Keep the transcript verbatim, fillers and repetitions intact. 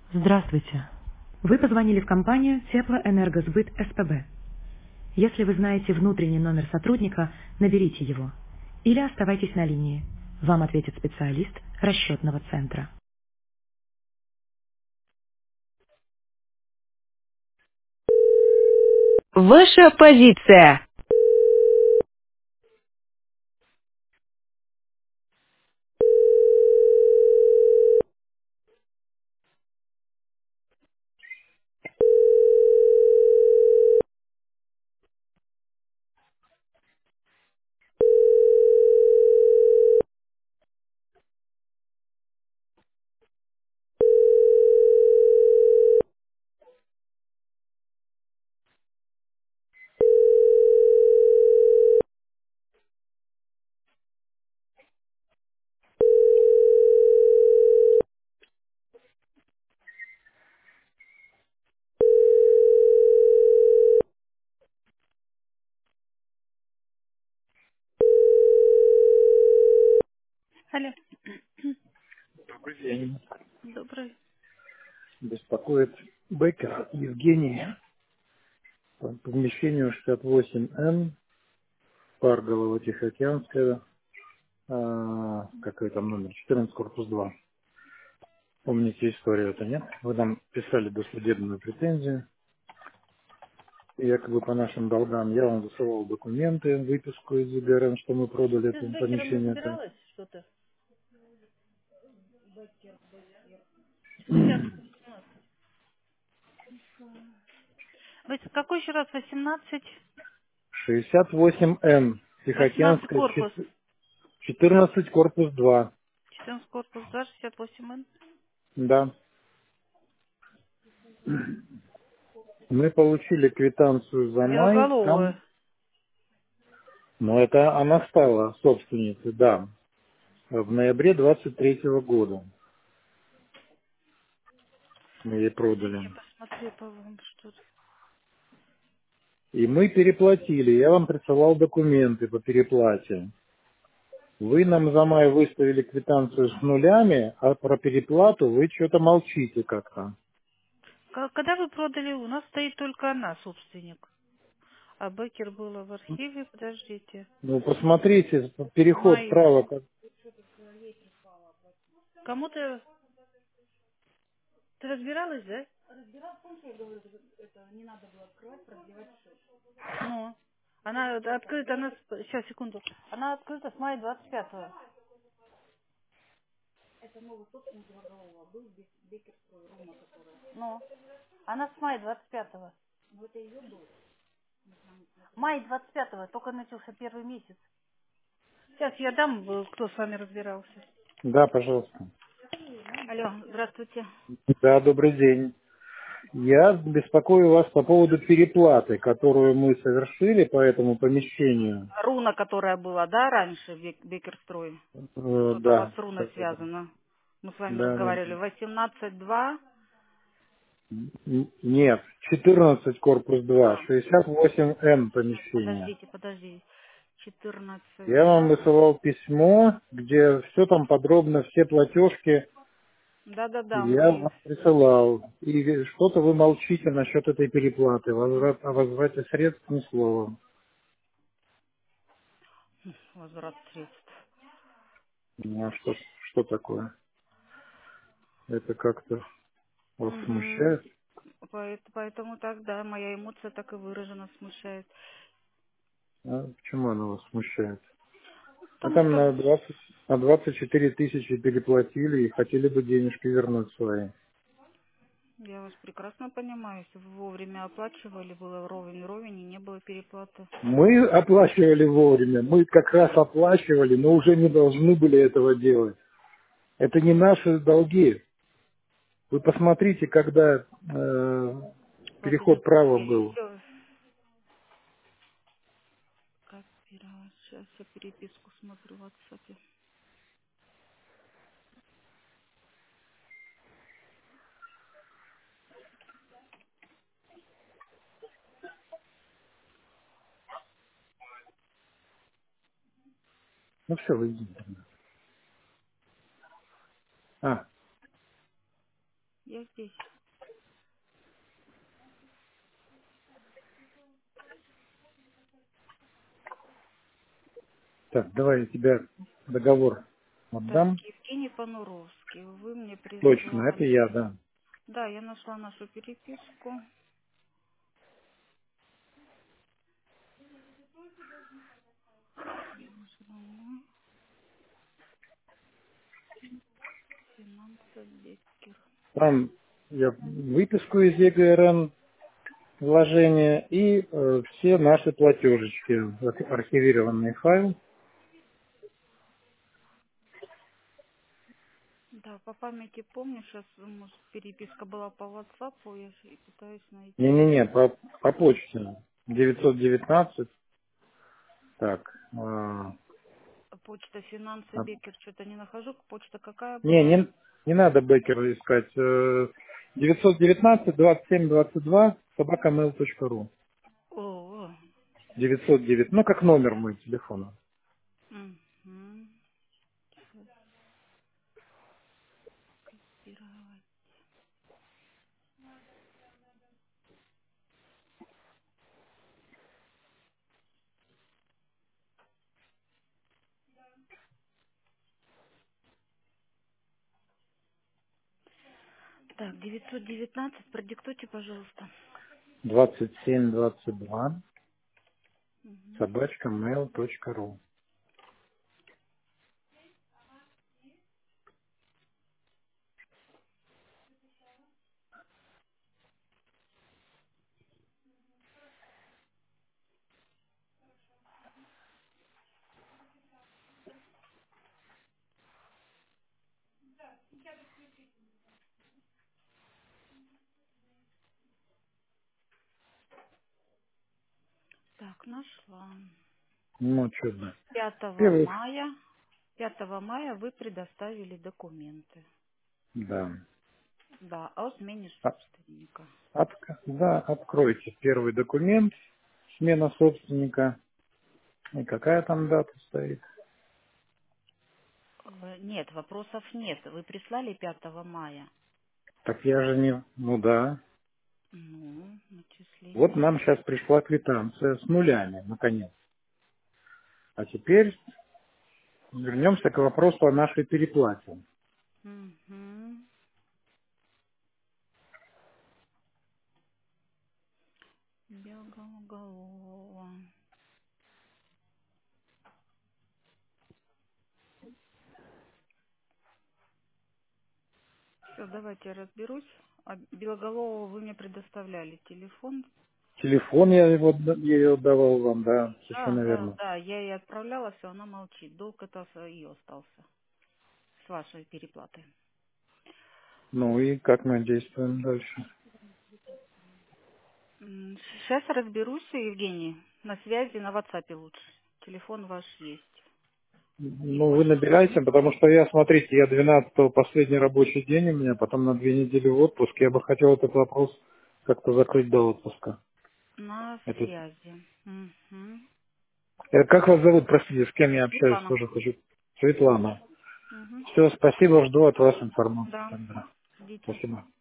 Здравствуйте. Вы позвонили в компанию Теплоэнергосбыт СПБ. Если вы знаете внутренний номер сотрудника, наберите его. Или оставайтесь на линии. Вам ответит специалист расчетного центра. Ваша позиция. Алло, Добрый день. добрый. Беспокоит Беккер Евгений по помещению шестьдесят восемь Н, Парголово-Тихоокеанская, а, какой там номер, четырнадцать, корпус два. Помните историю это, нет? Вы нам писали досудебную претензию, и якобы по нашим долгам я вам высылал документы, выписку из ЕГРН, что мы продали Ты с это Беккером помещение. Это. разбиралась что-то? Сейчас. Вы какой еще раз? восемнадцать? шестьдесят восемь Н, восемнадцать Тихоокеанская, корпус. четырнадцать, корпус два. четырнадцать корпус два, шестьдесят восемь Н. Да. Мы получили квитанцию за май, там. Белоголовая. Но это она стала собственницей, да, в ноябре двадцать третьего года мы ей Подождите, продали. я посмотрю по вам что-то. И мы переплатили, я вам присылал документы по переплате. Вы нам за май выставили квитанцию с нулями, а про переплату вы что-то молчите как-то. К- Когда вы продали, у нас стоит только она, собственник. А Беккер было в архиве, подождите. Ну, посмотрите, В переход мае. вправо. Как... Кому-то... Ты разбиралась, да? Ну. Она открыта, она... с- Сейчас, секунду. Она открыта с мая двадцать пятого. Ну. Она с мая двадцать пятого. Май двадцать пятого, только начался первый месяц. Сейчас я дам, э, кто с вами разбирался. Да, пожалуйста. Алло, здравствуйте. Да, добрый день. Я беспокою вас по поводу переплаты, которую мы совершили по этому помещению. Руна, которая была, да, раньше, Бек- Бекерстрой? Э, Что-то у вас да, с руной да, да, да. связано. Мы с вами Да, да, разговаривали. да. восемнадцать два. Н- Нет, четырнадцать корпус два, А, шестьдесят восемь Н сейчас, помещение. подождите, подождите. четырнадцать Я вам два. высылал письмо, где все там подробно, все платежки Да-да-да, я мы... вам присылал. И что-то вы молчите насчет этой переплаты. Возврат, о возврате средств ни слова. Возврат средств. Ну, а что, что такое? Это как-то вас Угу. смущает? Поэтому так, да, моя эмоция так и выражена, смущает. А почему она вас смущает? Вы Потому там что на двадцать, на двадцать четыре тысячи переплатили и хотели бы денежки вернуть свои. я вас прекрасно понимаю, если вы вовремя оплачивали, было ровень-ровень и не было переплаты. Мы оплачивали вовремя, мы как раз оплачивали, но уже не должны были этого делать. Это не наши долги. Вы посмотрите, когда э, переход Подождите, права я был. еще копировать. Сейчас я переписку смотрю в WhatsApp. Ну все, вы идите. А, я здесь. Так, давай я тебе договор Так, отдам. Евгений Понуровский, вы мне Точно, это прислали. я, да. Да, я нашла нашу переписку. Финансов Беккер. Там я выписку из ЕГРН, вложения и э, все наши платежечки, архи- архивированный файл. Да, по памяти помню, сейчас, может, переписка была по WhatsApp, я и пытаюсь найти. Не-не-не, по, по почте. девятьсот девятнадцать. Так. а, Почта финансы а, Беккер, что-то не нахожу. Почта какая не, была? не, не надо Беккера искать. Э, девятьсот девятнадцать двадцать семь двадцать два собака mail точка ру. О, о. девятьсот девять, ну как номер мой телефона. Угу. Копировать. Так, девятьсот девятнадцать, продиктуйте, пожалуйста. двадцать семь двадцать два Угу. собачка mail точка ру. Так, нашла. Ну, чудно. Пятого Первый, мая. Пятого мая вы предоставили документы. да. Да, о смене А- собственника. от- да, откройте первый документ, смена собственника. И какая там дата стоит? Э, Нет, вопросов нет. Вы прислали пятого мая. Так я же не... Ну да. Ну, Вот начисление. нам сейчас пришла квитанция с нулями, наконец. А теперь вернемся к вопросу о нашей переплате. Угу. Белоголова. Все, давайте я разберусь. А Белоголового вы мне предоставляли телефон. Телефон я его д- я ее давал вам, да, Да, совершенно да, верно. да, я ей отправляла, все, она молчит. Долг это ее остался с вашей переплаты. Ну и как мы действуем дальше? Сейчас разберусь, Евгений. На связи, на WhatsApp лучше. Телефон ваш есть. И Ну, вы почта. набирайте, потому что я, смотрите, я двенадцатого последний рабочий день у меня, потом на две недели в отпуск. Я бы хотел этот вопрос как-то закрыть до отпуска. На Это, связи. Угу. это как вас зовут, простите, с кем я общаюсь, Светлана. тоже хочу. Светлана. Угу. Все, спасибо, жду от вас информацию Да. тогда. Ждите. Спасибо.